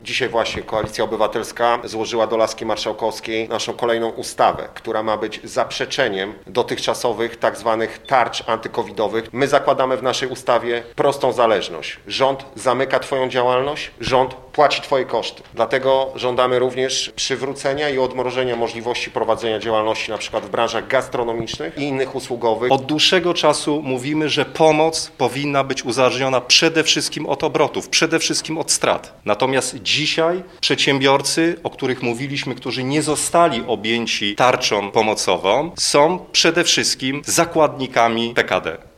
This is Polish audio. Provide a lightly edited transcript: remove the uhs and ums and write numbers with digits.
Dzisiaj właśnie Koalicja Obywatelska złożyła do laski marszałkowskiej naszą kolejną ustawę, która ma być zaprzeczeniem dotychczasowych tak zwanych tarcz antykowidowych. My zakładamy w naszej ustawie prostą zależność. Rząd zamyka Twoją działalność, rząd płaci Twoje koszty. Dlatego żądamy również przywrócenia i odmrożenia możliwości prowadzenia działalności np. w branżach gastronomicznych i innych usługowych. Od dłuższego czasu mówimy, że pomoc powinna być uzależniona przede wszystkim od obrotów, przede wszystkim od strat. Natomiast dzisiaj przedsiębiorcy, o których mówiliśmy, którzy nie zostali objęci tarczą pomocową, są przede wszystkim zakładnikami PKD.